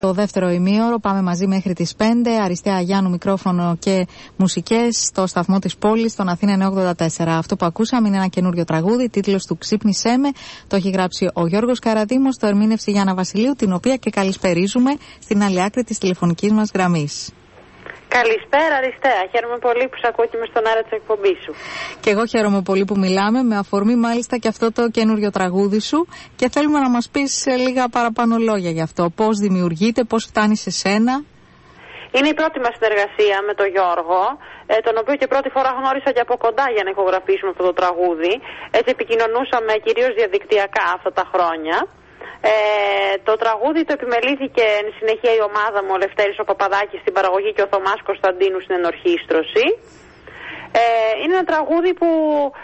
Το δεύτερο ημίωρο πάμε μαζί μέχρι τις 5. Αριστεία Αγιάννου, μικρόφωνο και μουσικές στο σταθμό της πόλης, στον Αθήνα 984. Αυτό που ακούσαμε είναι ένα καινούριο τραγούδι, τίτλος του «Ξύπνησέ με». Το έχει γράψει ο Γιώργος Καραδίμος, το ερμήνευσε Γιάννα Βασιλείου, την οποία και καλησπερίζουμε στην άλλη άκρη της τηλεφωνικής μας γραμμής. Καλησπέρα Αριστεία, χαίρομαι πολύ που σε ακούω και είμαι στον αέρα της εκπομπής σου. Και εγώ χαίρομαι πολύ που μιλάμε, με αφορμή μάλιστα και αυτό το καινούριο τραγούδι σου, και θέλουμε να μας πεις λίγα παραπάνω λόγια γι' αυτό. Πώς δημιουργείται, πώς φτάνει σε σένα. Είναι η πρώτη μας συνεργασία με τον Γιώργο, τον οποίο και πρώτη φορά γνώρισα και από κοντά για να ηχογραφήσουμε αυτό το τραγούδι. Έτσι επικοινωνούσαμε κυρίως διαδικτυακά αυτά τα χρόνια. Το τραγούδι το επιμελήθηκε εν συνεχεία η ομάδα μου, ο Λευτέρης ο Παπαδάκης στην παραγωγή και ο Θωμάς Κωνσταντίνου στην ενορχήστρωση. Είναι ένα τραγούδι που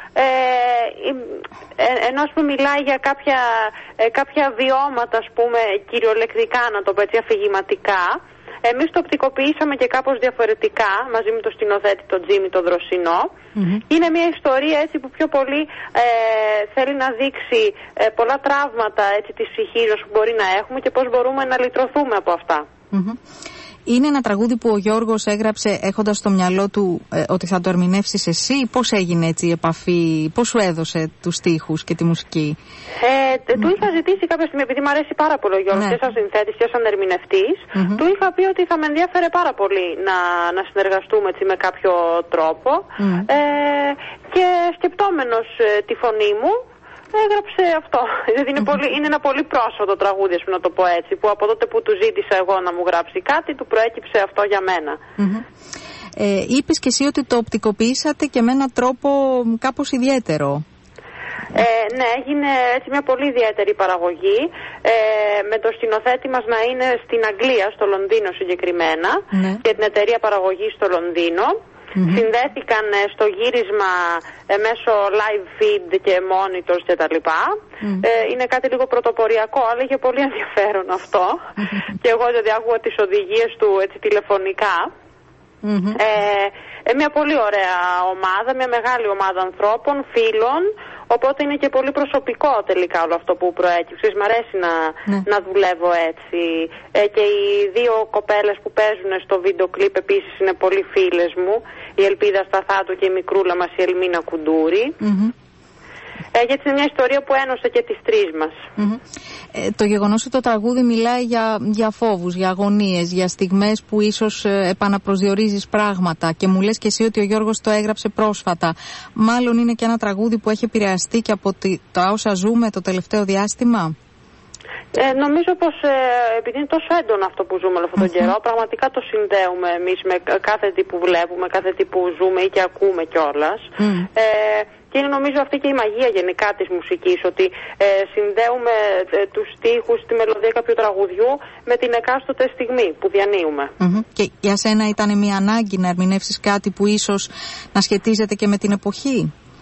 ενώ ας πούμε μιλάει για κάποια βιώματα, ας πούμε, κυριολεκτικά, να το πω έτσι, αφηγηματικά, εμείς το οπτικοποιήσαμε και κάπως διαφορετικά μαζί με τον σκηνοθέτη τον Τζίμι τον Δροσινό. Είναι μια ιστορία έτσι που πιο πολύ θέλει να δείξει πολλά τραύματα έτσι της ψυχής που μπορεί να έχουμε και πώς μπορούμε να λυτρωθούμε από αυτά. Είναι ένα τραγούδι που ο Γιώργος έγραψε έχοντας στο μυαλό του ότι θα το ερμηνεύσεις εσύ. Πώς έγινε έτσι η επαφή, πώς σου έδωσε τους στίχους και τη μουσική? Του είχα ζητήσει κάποια στιγμή, επειδή μου αρέσει πάρα πολύ ο Γιώργος, και σαν συνθέτης και σαν ερμηνευτής, του είχα πει ότι θα με ενδιαφέρε πάρα πολύ να συνεργαστούμε έτσι, με κάποιο τρόπο. Και σκεπτόμενος τη φωνή μου, έγραψε αυτό. Δηλαδή είναι ένα πολύ πρόσφατο τραγούδι, να το πω έτσι, που από τότε που του ζήτησα εγώ να μου γράψει κάτι, του προέκυψε αυτό για μένα. Είπες και εσύ ότι το οπτικοποιήσατε και με έναν τρόπο κάπως ιδιαίτερο. Ναι, έγινε έτσι μια πολύ ιδιαίτερη παραγωγή, με το σκηνοθέτη μας να είναι στην Αγγλία, στο Λονδίνο συγκεκριμένα, και την εταιρεία παραγωγής στο Λονδίνο. Συνδέθηκαν στο γύρισμα μέσω live feed και monitors και τα λοιπά. Είναι κάτι λίγο πρωτοποριακό, αλλά είχε πολύ ενδιαφέρον αυτό. Και εγώ δηλαδή άκουγα τις οδηγίες του έτσι τηλεφωνικά. Μια πολύ ωραία ομάδα, μια μεγάλη ομάδα ανθρώπων, φίλων. Οπότε είναι και πολύ προσωπικό τελικά όλο αυτό που προέκυψε. Μ' αρέσει να δουλεύω έτσι. Και οι δύο κοπέλες που παίζουν στο βίντεο κλιπ επίσης είναι πολύ φίλες μου. Η Ελπίδα Σταθάτου και η μικρούλα μας η Ελμίνα Κουντούρη. Γιατί είναι μια ιστορία που ένωσε και τις τρεις μας. Το γεγονός ότι το τραγούδι μιλάει για φόβους, για αγωνίες, για στιγμές που ίσως επαναπροσδιορίζεις πράγματα, και μου λες και εσύ ότι ο Γιώργος το έγραψε πρόσφατα, μάλλον είναι και ένα τραγούδι που έχει επηρεαστεί και από τα όσα ζούμε το τελευταίο διάστημα. Νομίζω πως επειδή είναι τόσο έντονο αυτό που ζούμε όλο αυτόν τον καιρό, πραγματικά το συνδέουμε εμείς με κάθε τι που βλέπουμε, κάθε τι που ζούμε ή και ακούμε κιόλας. Και είναι νομίζω αυτή και η μαγεία γενικά της μουσικής, ότι συνδέουμε τους στίχους, τη μελωδία κάποιου τραγουδιού με την εκάστοτε στιγμή που διανύουμε. Και για σένα ήταν μια ανάγκη να ερμηνεύσεις κάτι που ίσως να σχετίζεται και με την εποχή?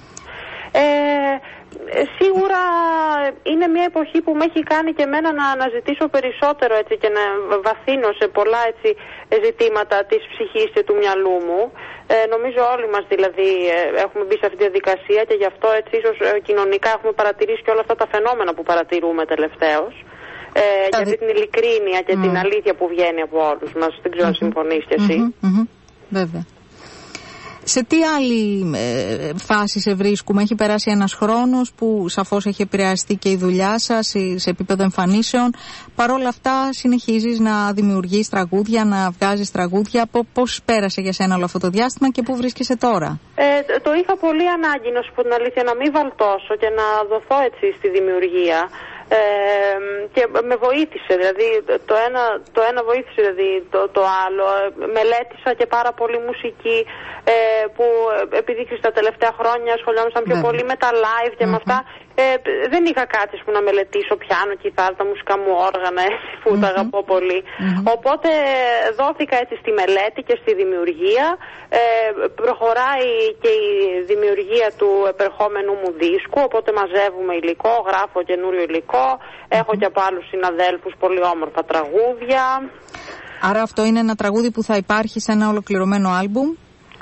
Σίγουρα είναι μια εποχή που με έχει κάνει και εμένα να αναζητήσω περισσότερο έτσι, και να βαθύνω σε πολλά έτσι, ζητήματα της ψυχής και του μυαλού μου. Νομίζω όλοι μας δηλαδή έχουμε μπει σε αυτή τη διαδικασία, και γι' αυτό έτσι ίσως κοινωνικά έχουμε παρατηρήσει και όλα αυτά τα φαινόμενα που παρατηρούμε τελευταίως. Για αυτή την ειλικρίνεια και την αλήθεια που βγαίνει από όλους μας. Δεν ξέρω αν συμφωνείς κι εσύ. Βέβαια. Σε τι άλλη φάση σε βρίσκουμε? Έχει περάσει ένας χρόνος που σαφώς έχει επηρεαστεί και η δουλειά σας σε επίπεδο εμφανίσεων. Παρ' όλα αυτά συνεχίζεις να δημιουργείς τραγούδια, να βγάζεις τραγούδια. Πώς πέρασε για σένα όλο αυτό το διάστημα και πού βρίσκεσαι τώρα? Το είχα πολύ ανάγκη, να σου πω την αλήθεια, να μην βαλτώσω και να δοθώ έτσι στη δημιουργία. Και με βοήθησε, δηλαδή το ένα βοήθησε δηλαδή το άλλο. Μελέτησα και πάρα πολύ μουσική, που επειδή στα τελευταία χρόνια ασχολιόμασταν πιο πολύ με τα live και με αυτά, δεν είχα κάτι που να μελετήσω πιάνο, κιθάρα, τα μουσικά μου όργανα, έτσι, που τα αγαπώ πολύ. Οπότε δόθηκα έτσι στη μελέτη και στη δημιουργία. Προχωράει και η δημιουργία του επερχόμενου μου δίσκου, οπότε μαζεύουμε υλικό, γράφω καινούριο υλικό, έχω και από άλλους συναδέλφους πολύ όμορφα τραγούδια. Άρα αυτό είναι ένα τραγούδι που θα υπάρχει σε ένα ολοκληρωμένο άλμπουμ?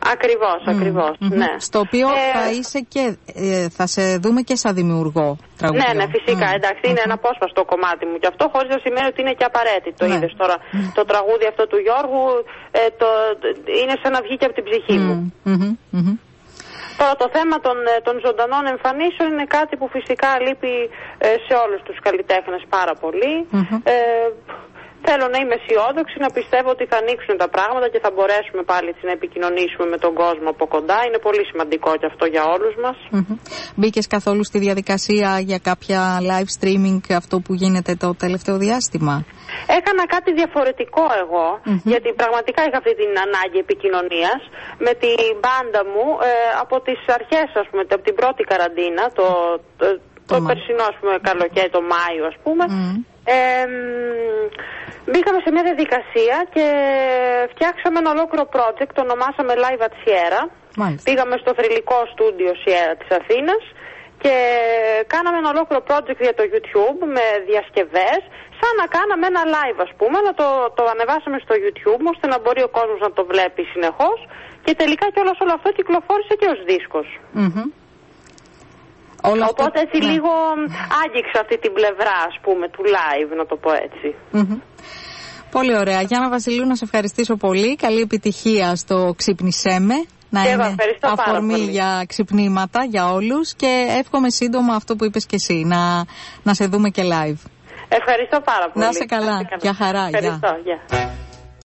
Ακριβώς, ναι. Στο οποίο θα είσαι και, θα σε δούμε και σαν δημιουργό τραγουδιών. Ναι, φυσικά, εντάξει, είναι ένα απόσπαστο κομμάτι μου και αυτό, χωρίς να σημαίνει ότι είναι και απαραίτητο. Είδες τώρα το τραγούδι αυτό του Γιώργου, είναι σαν να βγει και από την ψυχή μου. Τώρα το θέμα των ζωντανών εμφανίσεων είναι κάτι που φυσικά λείπει σε όλους τους καλλιτέχνες πάρα πολύ. Θέλω να είμαι αισιόδοξη, να πιστεύω ότι θα ανοίξουν τα πράγματα και θα μπορέσουμε πάλι να επικοινωνήσουμε με τον κόσμο από κοντά. Είναι πολύ σημαντικό και αυτό για όλους μας. Μπήκες καθόλου στη διαδικασία για κάποια live streaming, αυτό που γίνεται το τελευταίο διάστημα? Έκανα κάτι διαφορετικό εγώ, γιατί πραγματικά είχα αυτή την ανάγκη επικοινωνίας με την μπάντα μου από τις αρχές, ας πούμε, από την πρώτη καραντίνα, το περσινό, ας πούμε, καλοκαίρι, το Μάιο, ας πούμε. Μπήκαμε σε μια διαδικασία και φτιάξαμε ένα ολόκληρο project, το ονομάσαμε Live at Sierra. Πήγαμε στο θρυλικό στούντιο Sierra της Αθήνας και κάναμε ένα ολόκληρο project για το YouTube με διασκευές, σαν να κάναμε ένα live, ας πούμε, να το ανεβάσαμε στο YouTube ώστε να μπορεί ο κόσμος να το βλέπει συνεχώς και τελικά κιόλας όλο αυτό κυκλοφόρησε και ως δίσκος. Οπότε έτσι λίγο άγγιξα αυτή την πλευρά, ας πούμε, του live, να το πω έτσι. Πολύ ωραία. Γιάννα Βασιλείου, να σε ευχαριστήσω πολύ. Καλή επιτυχία στο Ξύπνησέ με. Να είναι αφορμή για ξυπνήματα για όλους και εύχομαι σύντομα αυτό που είπες και εσύ, να σε δούμε και live. Ευχαριστώ πάρα πολύ. Να είσαι καλά. Γεια χαρά. Ευχαριστώ. Γεια.